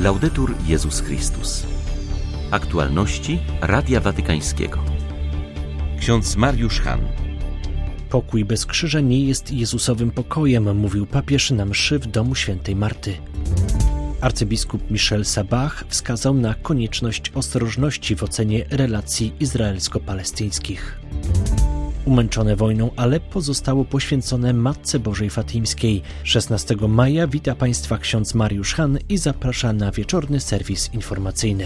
Laudetur Jezus Chrystus. Aktualności Radia Watykańskiego. Ksiądz Mariusz Hahn. Pokój bez krzyża nie jest Jezusowym pokojem, mówił papież na mszy w domu świętej Marty. Arcybiskup Michel Sabah wskazał na konieczność ostrożności w ocenie relacji izraelsko-palestyńskich. Umęczone wojną Aleppo zostało poświęcone Matce Bożej Fatimskiej. 16 maja wita Państwa ksiądz Mariusz Hahn i zaprasza na wieczorny serwis informacyjny.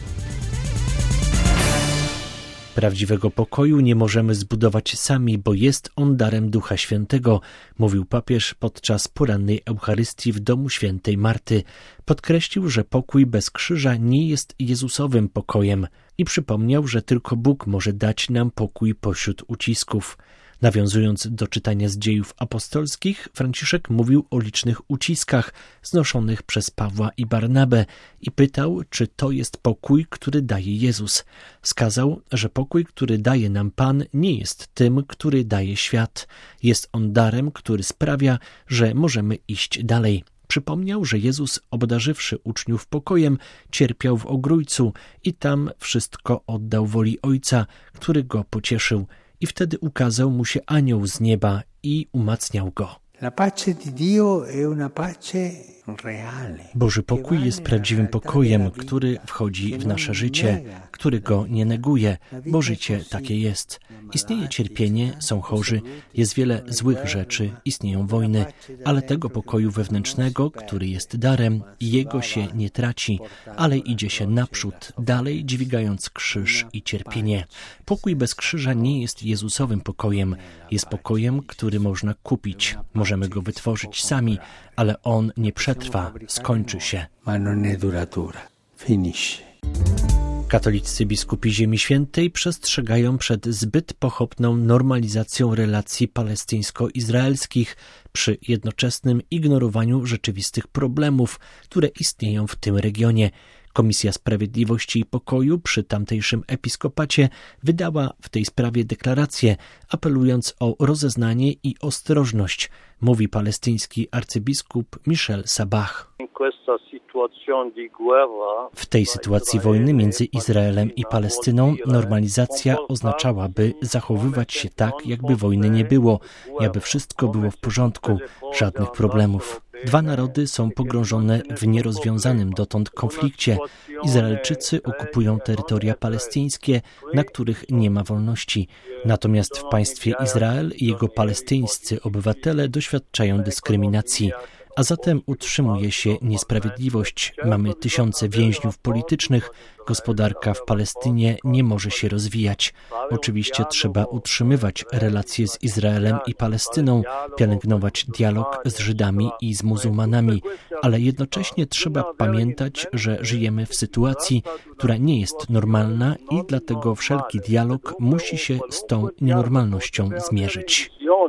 Prawdziwego pokoju nie możemy zbudować sami, bo jest on darem Ducha Świętego, mówił papież podczas porannej Eucharystii w domu świętej Marty. Podkreślił, że pokój bez krzyża nie jest Jezusowym pokojem i przypomniał, że tylko Bóg może dać nam pokój pośród ucisków. Nawiązując do czytania z Dziejów Apostolskich, Franciszek mówił o licznych uciskach znoszonych przez Pawła i Barnabę i pytał, czy to jest pokój, który daje Jezus. Wskazał, że pokój, który daje nam Pan, nie jest tym, który daje świat. Jest on darem, który sprawia, że możemy iść dalej. Przypomniał, że Jezus, obdarzywszy uczniów pokojem, cierpiał w Ogrójcu i tam wszystko oddał woli Ojca, który go pocieszył. I wtedy ukazał mu się anioł z nieba i umacniał go. Boży pokój jest prawdziwym pokojem, który wchodzi w nasze życie, który go nie neguje, bo życie takie jest. Istnieje cierpienie, są chorzy, jest wiele złych rzeczy, istnieją wojny, ale tego pokoju wewnętrznego, który jest darem, jego się nie traci, ale idzie się naprzód, dalej dźwigając krzyż i cierpienie. Pokój bez krzyża nie jest Jezusowym pokojem, jest pokojem, który można kupić. Możemy go wytworzyć sami, ale on nie przetrwa, skończy się. Katoliccy biskupi Ziemi Świętej przestrzegają przed zbyt pochopną normalizacją relacji palestyńsko-izraelskich przy jednoczesnym ignorowaniu rzeczywistych problemów, które istnieją w tym regionie. Komisja Sprawiedliwości i Pokoju przy tamtejszym episkopacie wydała w tej sprawie deklarację, apelując o rozeznanie i ostrożność, mówi palestyński arcybiskup Michel Sabah. W tej sytuacji wojny między Izraelem i Palestyną normalizacja oznaczałaby zachowywać się tak, jakby wojny nie było, jakby wszystko było w porządku, żadnych problemów. Dwa narody są pogrążone w nierozwiązanym dotąd konflikcie. Izraelczycy okupują terytoria palestyńskie, na których nie ma wolności. Natomiast w państwie Izrael i jego palestyńscy obywatele doświadczają dyskryminacji. A zatem utrzymuje się niesprawiedliwość. Mamy tysiące więźniów politycznych, gospodarka w Palestynie nie może się rozwijać. Oczywiście trzeba utrzymywać relacje z Izraelem i Palestyną, pielęgnować dialog z Żydami i z muzułmanami, ale jednocześnie trzeba pamiętać, że żyjemy w sytuacji, która nie jest normalna i dlatego wszelki dialog musi się z tą nienormalnością zmierzyć.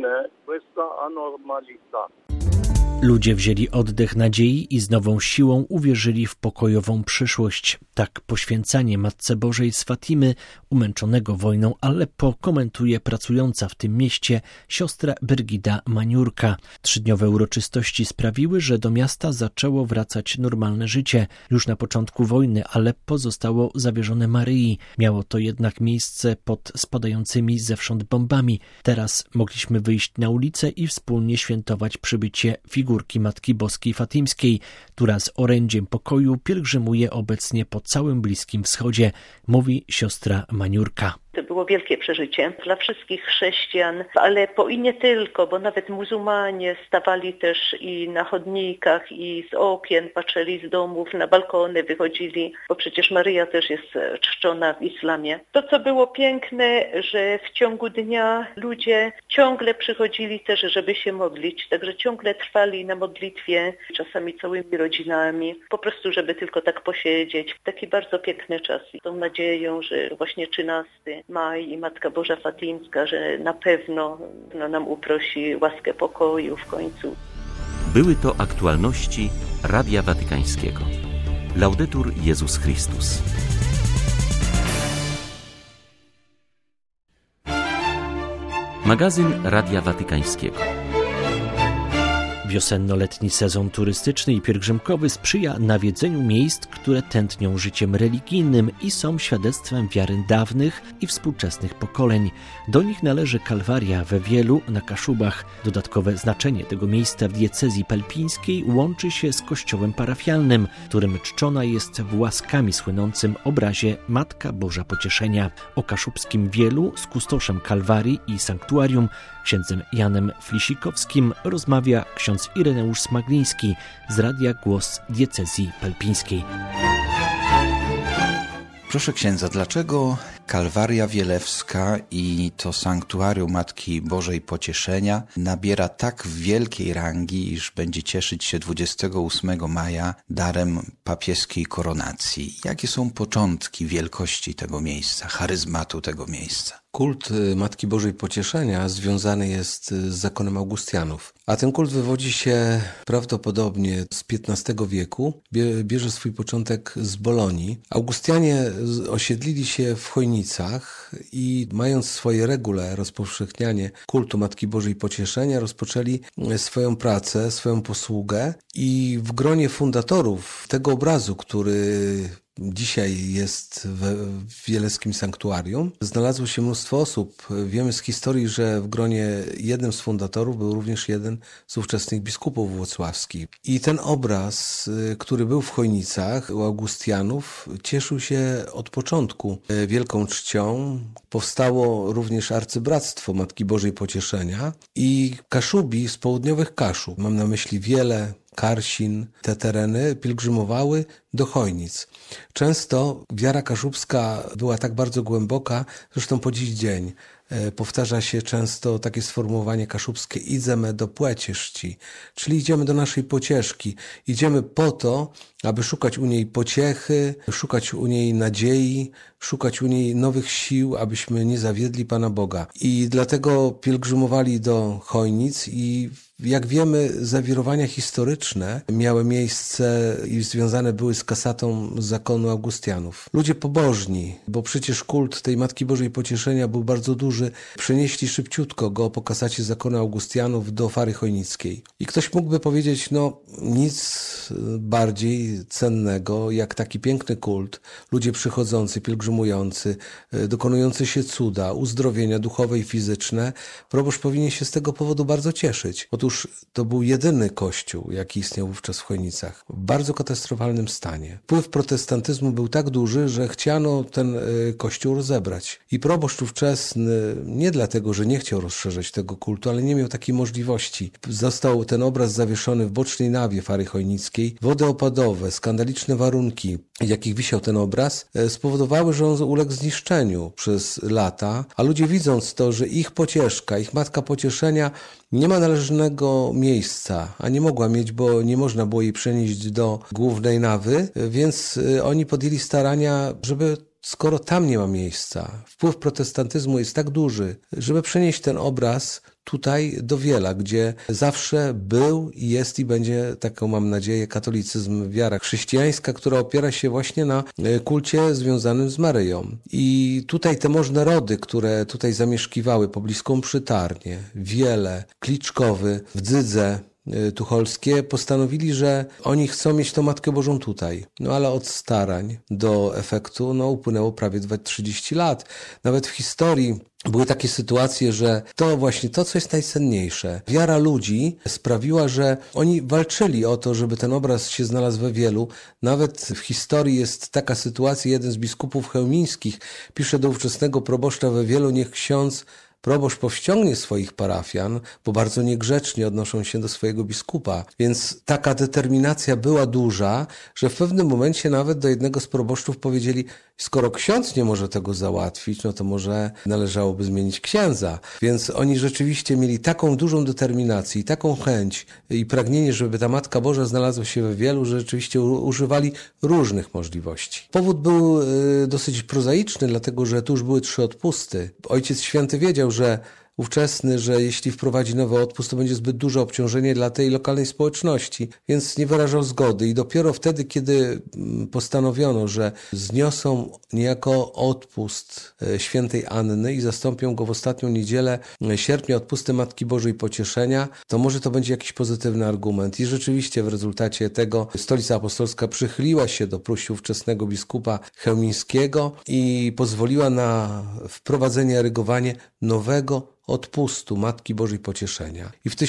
Ludzie wzięli oddech nadziei i z nową siłą uwierzyli w pokojową przyszłość. Tak poświęcanie Matce Bożej z Fatimy, umęczonego wojną Aleppo, komentuje pracująca w tym mieście siostra Brygida Maniurka. 3-dniowe uroczystości sprawiły, że do miasta zaczęło wracać normalne życie. Już na początku wojny Aleppo zostało zawierzone Maryi. Miało to jednak miejsce pod spadającymi zewsząd bombami. Teraz mogliśmy wyjść na ulicę i wspólnie świętować przybycie figurki Matki Boskiej Fatimskiej, która z orędziem pokoju pielgrzymuje obecnie po całym Bliskim Wschodzie, mówi siostra Maniurka. To było wielkie przeżycie dla wszystkich chrześcijan, ale i nie tylko, bo nawet muzułmanie stawali też i na chodnikach, i z okien, patrzyli z domów, na balkony wychodzili, bo przecież Maryja też jest czczona w islamie. To, co było piękne, że w ciągu dnia ludzie ciągle przychodzili też, żeby się modlić, także ciągle trwali na modlitwie, czasami całymi rodzinami, po prostu, żeby tylko tak posiedzieć. Taki bardzo piękny czas i tą nadzieją, że właśnie 13 maj i Matka Boża Fatimska, że na pewno nam uprosi łaskę pokoju w końcu. Były to aktualności Radia Watykańskiego. Laudetur Jezus Chrystus. Magazyn Radia Watykańskiego. Wiosenno-letni sezon turystyczny i pielgrzymkowy sprzyja nawiedzeniu miejsc, które tętnią życiem religijnym i są świadectwem wiary dawnych i współczesnych pokoleń. Do nich należy Kalwaria we Wielu na Kaszubach. Dodatkowe znaczenie tego miejsca w diecezji pelpińskiej łączy się z kościołem parafialnym, którym czczona jest w łaskami słynącym obrazie Matka Boża Pocieszenia. O kaszubskim Wielu z kustoszem Kalwarii i sanktuarium, księdzem Janem Flisikowskim, rozmawia ksiądz Ireneusz Smagliński z Radia Głos Diecezji Pelpińskiej. Proszę księdza, dlaczego Kalwaria Wielewska i to sanktuarium Matki Bożej Pocieszenia nabiera tak wielkiej rangi, iż będzie cieszyć się 28 maja darem papieskiej koronacji? Jakie są początki wielkości tego miejsca, charyzmatu tego miejsca? Kult Matki Bożej Pocieszenia związany jest z zakonem Augustianów, a ten kult wywodzi się prawdopodobnie z XV wieku, bierze swój początek z Bolonii. Augustianie osiedlili się w Chojnicach i mając swoje regule rozpowszechnianie kultu Matki Bożej Pocieszenia, rozpoczęli swoją pracę, swoją posługę i w gronie fundatorów tego obrazu, który dzisiaj jest w Wieleskim Sanktuarium, znalazło się mnóstwo osób. Wiemy z historii, że w gronie jednym z fundatorów był również jeden z ówczesnych biskupów włocławskich. I ten obraz, który był w Chojnicach u Augustianów, cieszył się od początku wielką czcią. Powstało również arcybractwo Matki Bożej Pocieszenia i Kaszubi z południowych Kaszub, mam na myśli Wielę, Karsin, te tereny pielgrzymowały do Chojnic. Często wiara kaszubska była tak bardzo głęboka, zresztą po dziś dzień powtarza się często takie sformułowanie kaszubskie: idziemy do płecieszci, czyli idziemy do naszej pocieszki. Idziemy po to, aby szukać u niej pociechy, szukać u niej nadziei, szukać u niej nowych sił, abyśmy nie zawiedli Pana Boga. I dlatego pielgrzymowali do Chojnic i jak wiemy, zawirowania historyczne miały miejsce i związane były z kasatą zakonu Augustianów. Ludzie pobożni, bo przecież kult tej Matki Bożej Pocieszenia był bardzo duży, przenieśli szybciutko go po kasacie zakonu Augustianów do Fary Chojnickiej. I ktoś mógłby powiedzieć, nic bardziej cennego jak taki piękny kult, ludzie przychodzący, pielgrzymujący, dokonujący się cuda, uzdrowienia duchowe i fizyczne. Proboszcz powinien się z tego powodu bardzo cieszyć. Otóż to był jedyny kościół, jaki istniał wówczas w Chojnicach, w bardzo katastrofalnym stanie. Wpływ protestantyzmu był tak duży, że chciano ten kościół rozebrać. I proboszcz ówczesny, nie dlatego, że nie chciał rozszerzać tego kultu, ale nie miał takiej możliwości. Został ten obraz zawieszony w bocznej nawie Fary Chojnickiej. Wody opadowe, skandaliczne warunki, w jakich wisiał ten obraz, spowodowały, że on uległ zniszczeniu przez lata, a ludzie, widząc to, że ich pocieszka, ich Matka Pocieszenia nie ma należnego miejsca, a nie mogła mieć, bo nie można było jej przenieść do głównej nawy, więc oni podjęli starania, żeby, skoro tam nie ma miejsca, wpływ protestantyzmu jest tak duży, żeby przenieść ten obraz tutaj do Wiela, gdzie zawsze był, jest i będzie, taką mam nadzieję, katolicyzm, wiara chrześcijańska, która opiera się właśnie na kulcie związanym z Maryją. I tutaj te możne rody, które tutaj zamieszkiwały pobliską Przytarnie, Wiele, Kliczkowy, Wdzydze tucholskie, postanowili, że oni chcą mieć tą Matkę Bożą tutaj. Ale od starań do efektu upłynęło prawie 30 lat. Nawet w historii były takie sytuacje, że to właśnie to, co jest najcenniejsze. Wiara ludzi sprawiła, że oni walczyli o to, żeby ten obraz się znalazł we Wielu. Nawet w historii jest taka sytuacja, jeden z biskupów chełmińskich pisze do ówczesnego proboszcza we Wielu: niech ksiądz proboszcz powściągnie swoich parafian, bo bardzo niegrzecznie odnoszą się do swojego biskupa. Więc taka determinacja była duża, że w pewnym momencie nawet do jednego z proboszczów powiedzieli: skoro ksiądz nie może tego załatwić, to może należałoby zmienić księdza. Więc oni rzeczywiście mieli taką dużą determinację i taką chęć i pragnienie, żeby ta Matka Boża znalazła się we Wielu, że rzeczywiście używali różnych możliwości. Powód był dosyć prozaiczny, dlatego że tu już były 3 odpusty. Ojciec Święty wiedział, że ówczesny, że jeśli wprowadzi nowy odpust, to będzie zbyt duże obciążenie dla tej lokalnej społeczności, więc nie wyrażał zgody. I dopiero wtedy, kiedy postanowiono, że zniosą niejako odpust świętej Anny i zastąpią go w ostatnią niedzielę sierpnia odpustem Matki Bożej Pocieszenia, to może to będzie jakiś pozytywny argument. I rzeczywiście w rezultacie tego Stolica Apostolska przychyliła się do próśb ówczesnego biskupa chełmińskiego i pozwoliła na wprowadzenie, erygowanie nowego odpustu Matki Bożej Pocieszenia. I w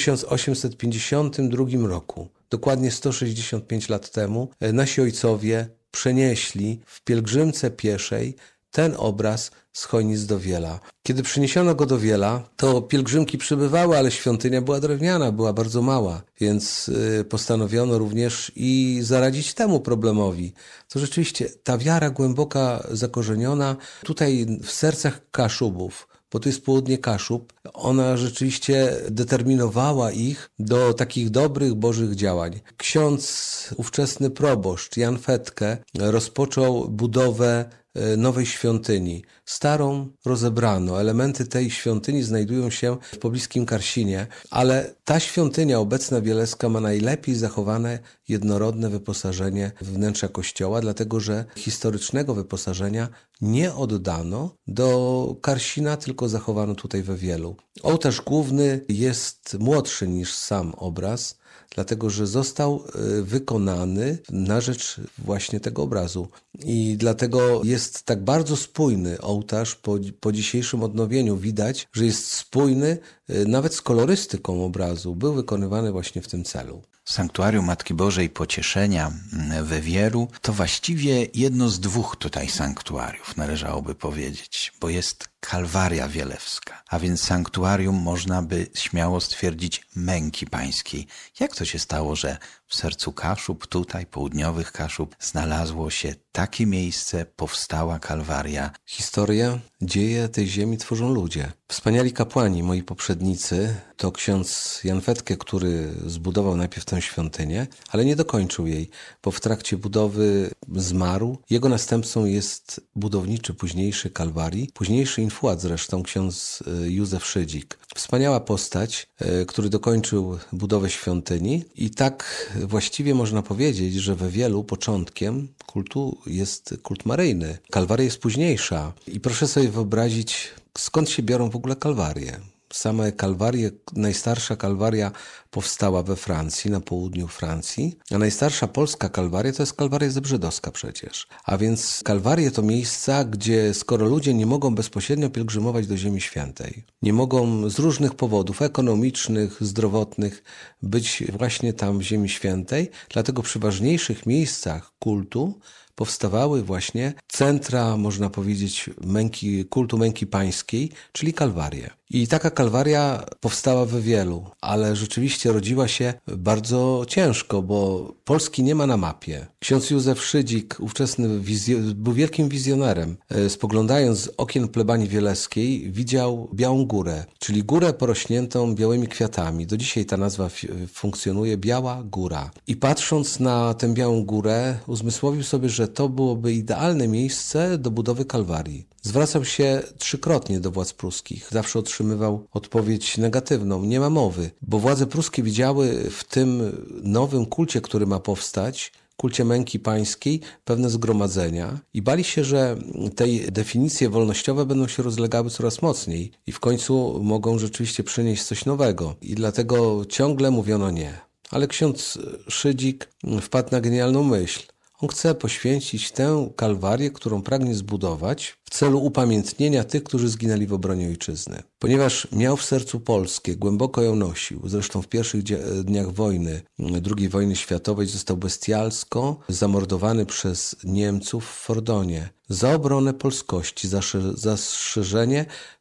1852 roku, dokładnie 165 lat temu, nasi ojcowie przenieśli w pielgrzymce pieszej ten obraz z Chojnic do Wiela. Kiedy przyniesiono go do Wiela, to pielgrzymki przybywały, ale świątynia była drewniana, była bardzo mała, więc postanowiono również i zaradzić temu problemowi. To rzeczywiście ta wiara głęboka, zakorzeniona tutaj w sercach Kaszubów, bo to jest południe Kaszub, ona rzeczywiście determinowała ich do takich dobrych, bożych działań. Ksiądz, ówczesny proboszcz Jan Fetke rozpoczął budowę nowej świątyni. Starą rozebrano. Elementy tej świątyni znajdują się w pobliskim Karsinie, ale ta świątynia obecna wieleska ma najlepiej zachowane jednorodne wyposażenie wnętrza kościoła, dlatego że historycznego wyposażenia nie oddano do Karsina, tylko zachowano tutaj we Wielu. Ołtarz główny jest młodszy niż sam obraz, dlatego że został wykonany na rzecz właśnie tego obrazu. I dlatego jest tak bardzo spójny ołtarz po dzisiejszym odnowieniu. Widać, że jest spójny nawet z kolorystyką obrazu. Był wykonywany właśnie w tym celu. Sanktuarium Matki Bożej Pocieszenia we Wielu to właściwie jedno z dwóch tutaj sanktuariów, należałoby powiedzieć, bo jest Kalwaria Wielewska, a więc sanktuarium, można by śmiało stwierdzić, męki pańskiej. Jak to się stało, że w sercu Kaszub, tutaj południowych Kaszub, znalazło się takie miejsce, powstała Kalwaria? Historię, dzieje tej ziemi tworzą ludzie. Wspaniali kapłani, moi poprzednicy, to ksiądz Jan Fetke, który zbudował najpierw tę świątynię, ale nie dokończył jej, bo w trakcie budowy zmarł. Jego następcą jest budowniczy późniejszy Kalwarii, późniejszy infuat zresztą, ksiądz Józef Szydzik. Wspaniała postać, który dokończył budowę świątyni i tak właściwie można powiedzieć, że we Wielu początkiem kultu jest kult maryjny. Kalwaria jest późniejsza i proszę sobie wyobrazić, skąd się biorą w ogóle kalwarie. Same kalwarie, najstarsza kalwaria powstała we Francji, na południu Francji, a najstarsza polska kalwaria to jest Kalwaria Zebrzydowska przecież. A więc kalwarie to miejsca, gdzie skoro ludzie nie mogą bezpośrednio pielgrzymować do Ziemi Świętej, nie mogą z różnych powodów ekonomicznych, zdrowotnych być właśnie tam w Ziemi Świętej, dlatego przy ważniejszych miejscach kultu powstawały właśnie centra, można powiedzieć, kultu męki pańskiej, czyli kalwarie. I taka kalwaria powstała we Wielu, ale rzeczywiście rodziła się bardzo ciężko, bo Polski nie ma na mapie. Ksiądz Józef Szydzik, ówczesny był wielkim wizjonerem. Spoglądając z okien plebanii wieleskiej, widział Białą Górę, czyli górę porośniętą białymi kwiatami. Do dzisiaj ta nazwa funkcjonuje, Biała Góra. I patrząc na tę Białą Górę, uzmysłowił sobie, że to byłoby idealne miejsce do budowy kalwarii. Zwracał się trzykrotnie do władz pruskich. Zawsze otrzymywał odpowiedź negatywną. Nie ma mowy, bo władze pruskie widziały w tym nowym kulcie, który ma powstać, kulcie męki pańskiej, pewne zgromadzenia i bali się, że tej definicje wolnościowe będą się rozlegały coraz mocniej i w końcu mogą rzeczywiście przynieść coś nowego. I dlatego ciągle mówiono nie. Ale ksiądz Szydzik wpadł na genialną myśl. On chce poświęcić tę kalwarię, którą pragnie zbudować w celu upamiętnienia tych, którzy zginęli w obronie ojczyzny. Ponieważ miał w sercu Polskę, głęboko ją nosił, zresztą w pierwszych dniach wojny, II wojny światowej został bestialsko zamordowany przez Niemców w Fordonie za obronę polskości, za szerzenie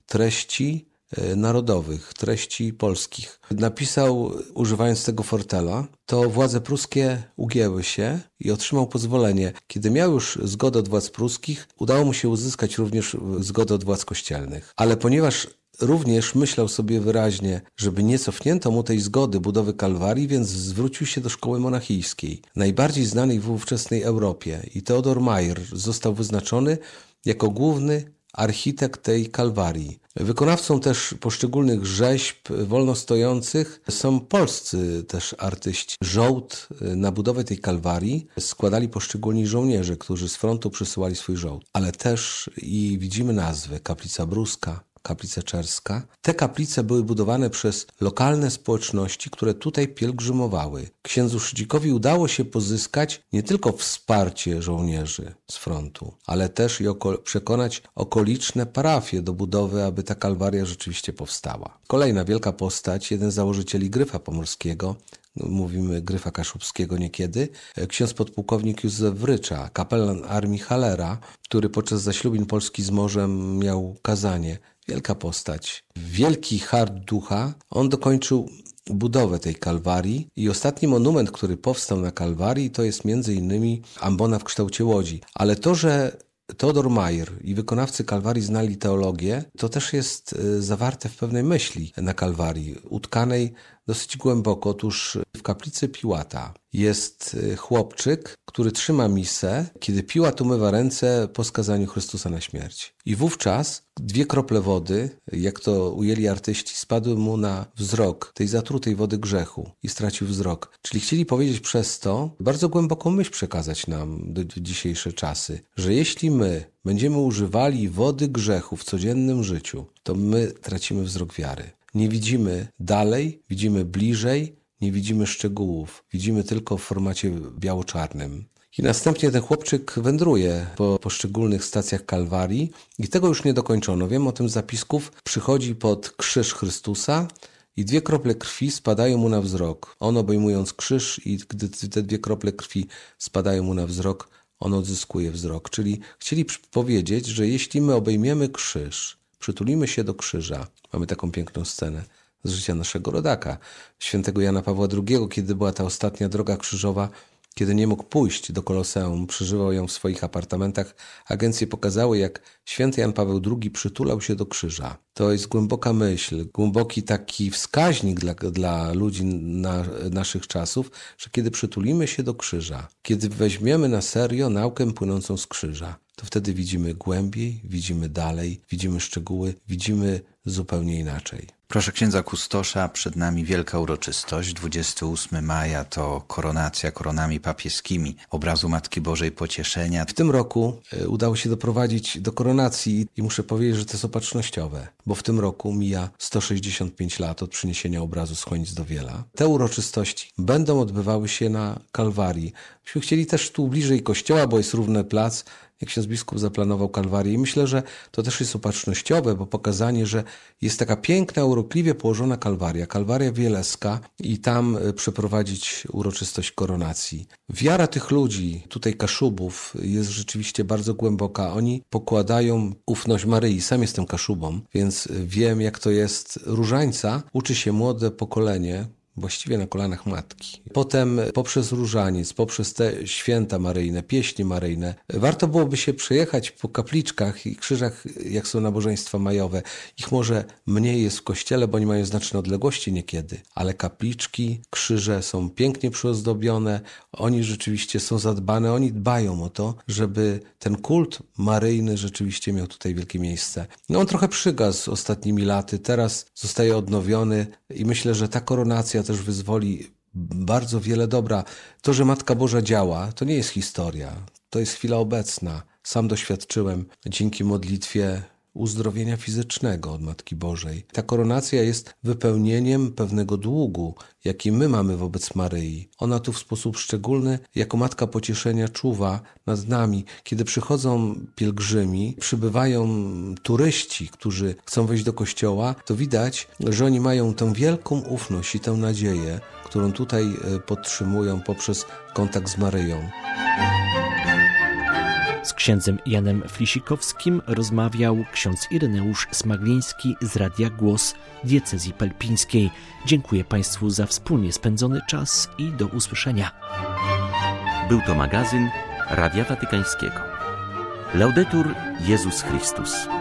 treści narodowych, treści polskich. Napisał, używając tego fortela, to władze pruskie ugięły się i otrzymał pozwolenie. Kiedy miał już zgodę od władz pruskich, udało mu się uzyskać również zgodę od władz kościelnych. Ale ponieważ również myślał sobie wyraźnie, żeby nie cofnięto mu tej zgody budowy kalwarii, więc zwrócił się do szkoły monachijskiej, najbardziej znanej w ówczesnej Europie. I Theodor Mayer został wyznaczony jako główny architekt tej Kalwarii. Wykonawcą też poszczególnych rzeźb wolnostojących są polscy też artyści. Żołd na budowę tej Kalwarii składali poszczególni żołnierze, którzy z frontu przysyłali swój żołd. Ale też i widzimy nazwy Kaplica Bruska, Kaplica Czerska. Te kaplice były budowane przez lokalne społeczności, które tutaj pielgrzymowały. Księdzu Szydzikowi udało się pozyskać nie tylko wsparcie żołnierzy z frontu, ale też i przekonać okoliczne parafie do budowy, aby ta Kalwaria rzeczywiście powstała. Kolejna wielka postać, jeden z założycieli Gryfa Pomorskiego, mówimy Gryfa Kaszubskiego niekiedy, ksiądz podpułkownik Józef Wrycza, kapelan armii Halera, który podczas zaślubin Polski z morzem miał kazanie. Wielka postać, wielki hart ducha. On dokończył budowę tej Kalwarii i ostatni monument, który powstał na Kalwarii, to jest m.in. ambona w kształcie łodzi. Ale to, że Teodor Majer i wykonawcy Kalwarii znali teologię, to też jest zawarte w pewnej myśli na Kalwarii, utkanej dosyć głęboko. Otóż w kaplicy Piłata jest chłopczyk, który trzyma misę, kiedy Piłat umywa ręce po skazaniu Chrystusa na śmierć. I wówczas 2 krople wody, jak to ujęli artyści, spadły mu na wzrok tej zatrutej wody grzechu i stracił wzrok. Czyli chcieli powiedzieć przez to, bardzo głęboką myśl przekazać nam do dzisiejsze czasy, że jeśli my będziemy używali wody grzechu w codziennym życiu, to my tracimy wzrok wiary. Nie widzimy dalej, widzimy bliżej, nie widzimy szczegółów, widzimy tylko w formacie biało-czarnym. I następnie ten chłopczyk wędruje po poszczególnych stacjach Kalwarii i tego już nie dokończono. Wiem o tym z zapisków. Przychodzi pod krzyż Chrystusa i 2 krople krwi spadają mu na wzrok. On obejmując krzyż i gdy te 2 krople krwi spadają mu na wzrok, on odzyskuje wzrok. Czyli chcieli powiedzieć, że jeśli my obejmiemy krzyż, przytulimy się do krzyża, mamy taką piękną scenę z życia naszego rodaka, świętego Jana Pawła II, kiedy była ta ostatnia droga krzyżowa, kiedy nie mógł pójść do Koloseum, przeżywał ją w swoich apartamentach. Agencje pokazały, jak święty Jan Paweł II przytulał się do krzyża. To jest głęboka myśl, głęboki taki wskaźnik dla ludzi naszych czasów, że kiedy przytulimy się do krzyża, kiedy weźmiemy na serio naukę płynącą z krzyża, to wtedy widzimy głębiej, widzimy dalej, widzimy szczegóły, widzimy zupełnie inaczej. Proszę księdza kustosza, przed nami wielka uroczystość. 28 maja to koronacja koronami papieskimi obrazu Matki Bożej Pocieszenia. W tym roku udało się doprowadzić do koronacji i muszę powiedzieć, że to jest opatrznościowe, bo w tym roku mija 165 lat od przyniesienia obrazu z Chojnic do Wiela. Te uroczystości będą odbywały się na Kalwarii. Myśmy chcieli też tu bliżej kościoła, bo jest równy plac, jak ksiądz biskup zaplanował Kalwarię. I myślę, że to też jest opatrznościowe, bo pokazanie, że jest taka piękna, urokliwie położona Kalwaria, Kalwaria Wielewska i tam przeprowadzić uroczystość koronacji. Wiara tych ludzi, tutaj Kaszubów, jest rzeczywiście bardzo głęboka. Oni pokładają ufność Maryi. Sam jestem Kaszubą, więc wiem, jak to jest. Różańca uczy się młode pokolenie, właściwie na kolanach matki. Potem poprzez różaniec, poprzez te święta maryjne, pieśni maryjne, warto byłoby się przejechać po kapliczkach i krzyżach, jak są nabożeństwa majowe. Ich może mniej jest w kościele, bo oni mają znaczne odległości niekiedy, ale kapliczki, krzyże są pięknie przyozdobione, oni rzeczywiście są zadbane, oni dbają o to, żeby ten kult maryjny rzeczywiście miał tutaj wielkie miejsce. No on trochę przygasł ostatnimi laty, teraz zostaje odnowiony i myślę, że ta koronacja też wyzwoli bardzo wiele dobra. To, że Matka Boża działa, to nie jest historia, to jest chwila obecna. Sam doświadczyłem dzięki modlitwie uzdrowienia fizycznego od Matki Bożej. Ta koronacja jest wypełnieniem pewnego długu, jaki my mamy wobec Maryi. Ona tu w sposób szczególny, jako Matka Pocieszenia, czuwa nad nami. Kiedy przychodzą pielgrzymi, przybywają turyści, którzy chcą wejść do kościoła, to widać, że oni mają tę wielką ufność i tę nadzieję, którą tutaj podtrzymują poprzez kontakt z Maryją. Z księdzem Janem Flisikowskim rozmawiał ksiądz Ireneusz Smagliński z Radia Głos Diecezji Pelpińskiej. Dziękuję Państwu za wspólnie spędzony czas i do usłyszenia. Był to magazyn Radia Watykańskiego. Laudetur Jezus Chrystus.